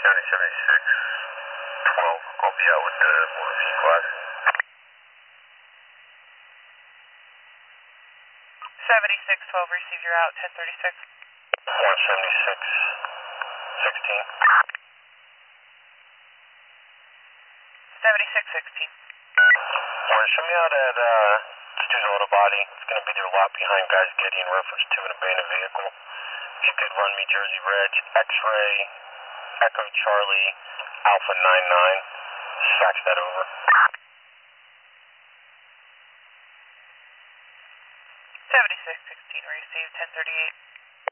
County 76, 12. I'll be out with the morning squad. 7612, receive your out, 1036. 176, 16. 7616. Morning, show me out at Stu's Auto Body. It's going to be their lot behind guys getting in reference to an abandoned vehicle. If you could run me Jersey Reg, X-Ray, Echo Charlie, Alpha 99, fax that over. 7616, received, 1038.